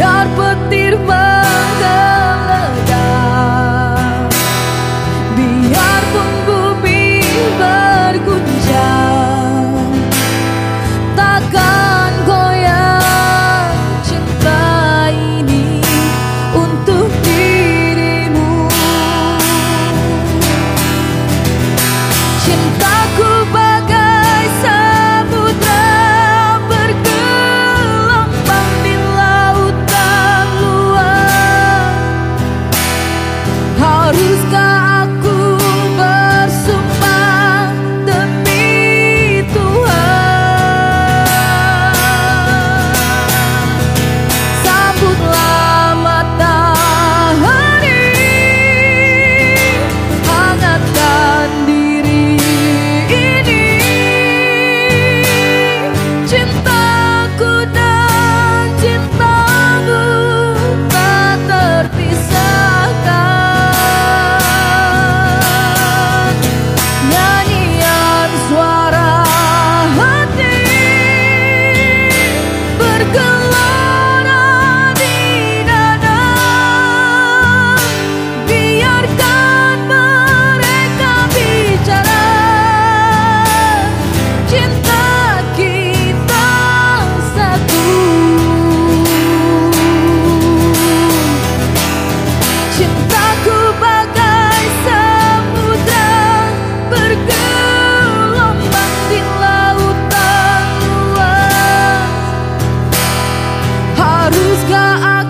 biar petir menggelegar, biarpun bumi berguncang, takkan goyang cinta ini untuk dirimu. Cintaku bagai samudra bergelombang di lautan luas. Haruskah aku bersumpah demi Tuhan? Sambutlah matahari, hangatkan diri ini. Cintaku dan cintamu tak terpisahkan. Nyanyian suara hati bergelora di dada, biarkan mereka bicara. Cinta kita satu. Cintaku bagai samudra bergelombang di lautan luas. Haruskah